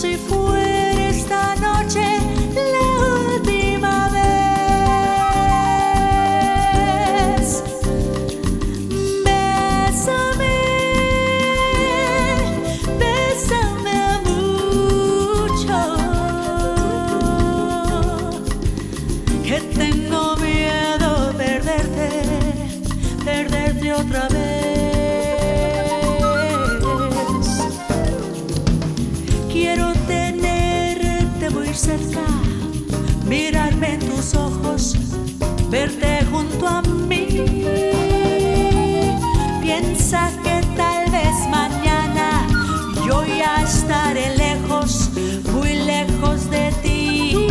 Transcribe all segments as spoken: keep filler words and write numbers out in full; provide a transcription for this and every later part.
si fuera esta noche la última vez. Bésame, bésame mucho, que tengo miedo perderte, perderte otra vez. Quiero tenerte muy cerca, mirarme en tus ojos, verte junto a mí. Piensa que tal vez mañana yo ya estaré lejos, muy lejos de ti.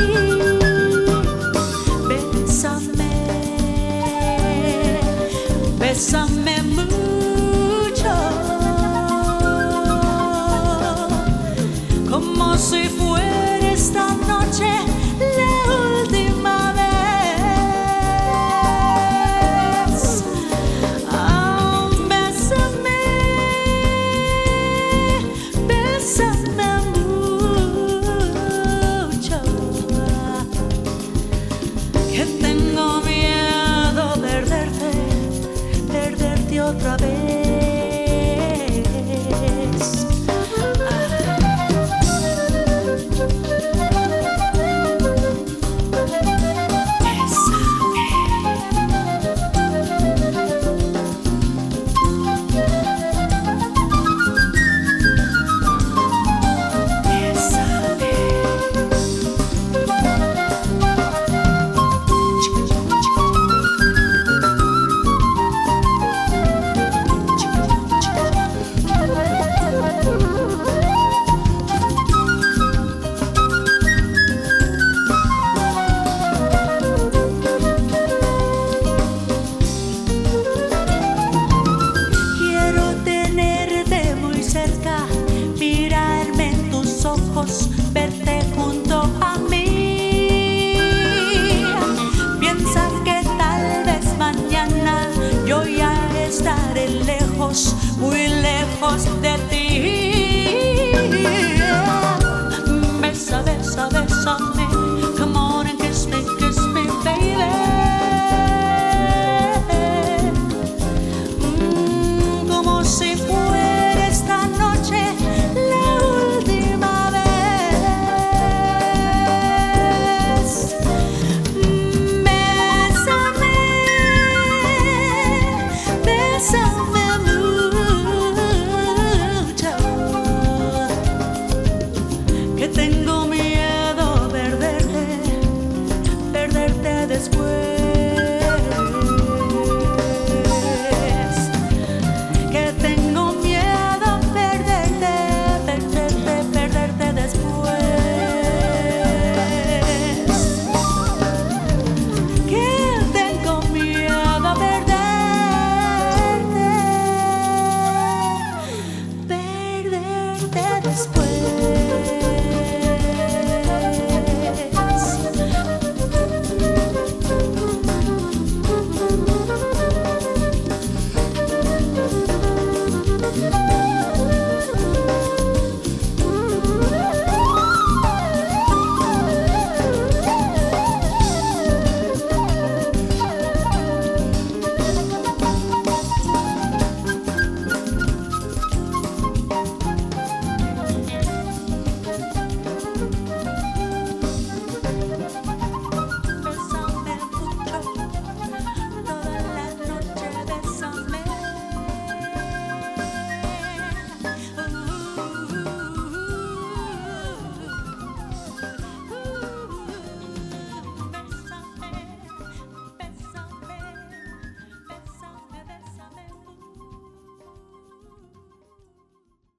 Bésame, bésame mucho, como si fuera esta noche la última vez. Oh, bésame, bésame mucho, que tengo miedo perderte, perderte otra vez. Verte junto a mí. Piensa que tal vez mañana yo ya estaré lejos, muy lejos de ti. Besa, besa, bésame, come on and kiss me, kiss me, baby. Mm, como si fuera esta noche la última vez. Bésame mucho, que tengo miedo perderte, perderte después. Que tengo miedo perderte, perderte, perderte después. Que tengo miedo perderte, perderte después.